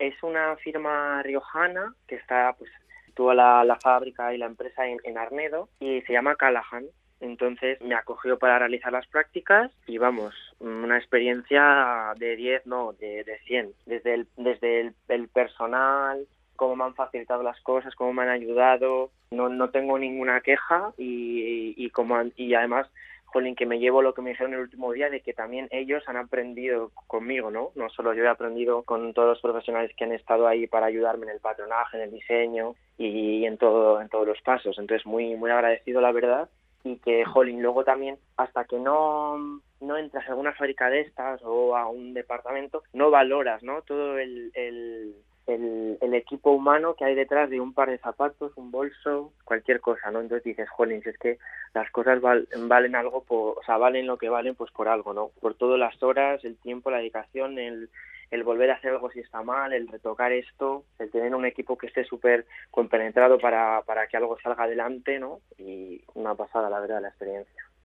es una firma riojana que está, pues, toda la fábrica y la empresa en Arnedo y se llama Callahan. Entonces me acogió para realizar las prácticas y vamos, una experiencia de 10, no, de 100. Desde el personal, cómo me han facilitado las cosas, cómo me han ayudado, no tengo ninguna queja y además, jolín, que me llevo lo que me dijeron el último día de que también ellos han aprendido conmigo, ¿no? No solo yo he aprendido con todos los profesionales que han estado ahí para ayudarme en el patronaje, en el diseño y en todos los pasos. Entonces muy, muy agradecido, la verdad. Y que, jolín, luego también, hasta que no entras a alguna fábrica de estas o a un departamento, no valoras, ¿no? Todo el equipo humano que hay detrás de un par de zapatos, un bolso, cualquier cosa, ¿no? Entonces dices, jolín, si es que las cosas valen algo, valen lo que valen, pues por algo, ¿no? Por todas las horas, el tiempo, la dedicación, el volver a hacer algo si está mal, el retocar esto, el tener un equipo que esté súper compenetrado para que algo salga adelante, ¿no? Y una pasada, la verdad, la experiencia.